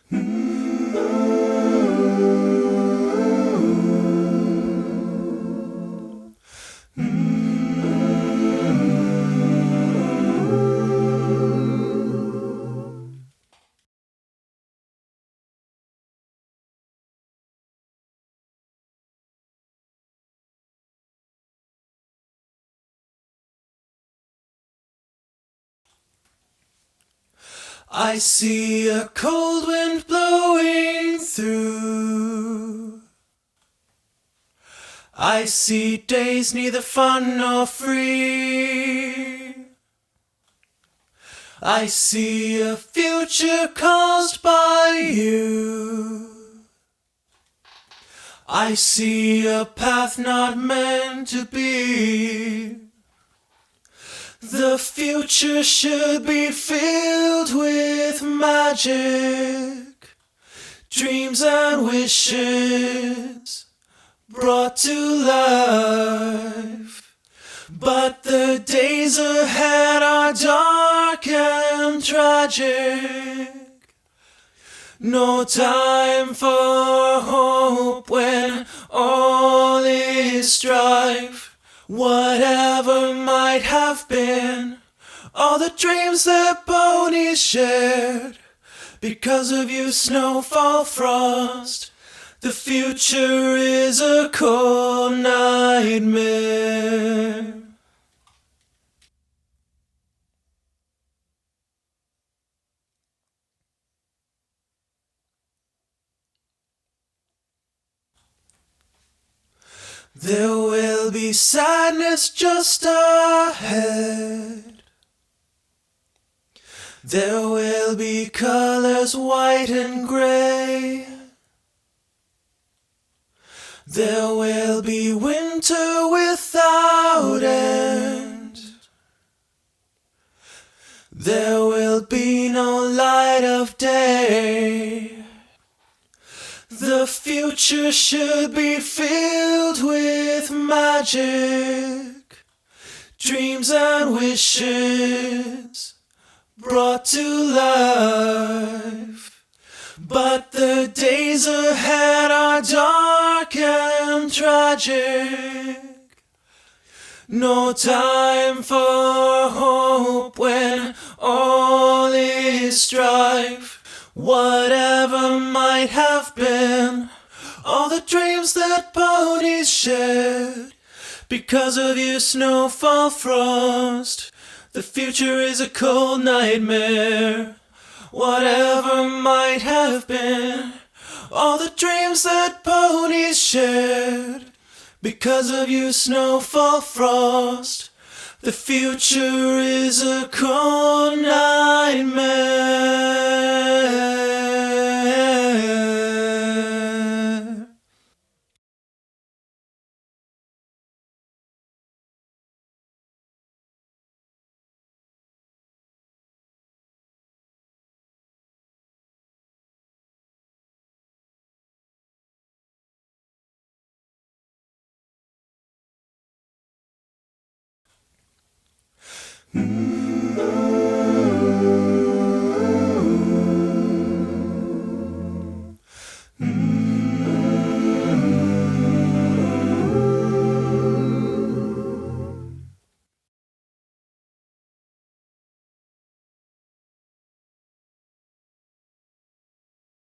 I see a cold wind blowing through. I see days neither fun nor free. I see a future caused by you. I see a path not meant to be. The future should be filled with magic, dreams and wishes brought to life. But the days ahead are dark and tragic. No time for hope when all is strife. Whatever might have been, all the dreams that ponies shared, because of you, snowfall, frost, the future is a cold nightmare. There will be sadness just ahead. There will be colors white and gray. There will be winter without end. There will be no light of day. The future should be filled with magic, dreams and wishes brought to life. But the days ahead are dark and tragic. No time for hope when all is strife. Whatever might have been, all the dreams that ponies shared, because of you, snowfall, frost, the future is a cold nightmare. Whatever might have been, all the dreams that ponies shared, because of you, snowfall, frost, the future is a cold nightmare.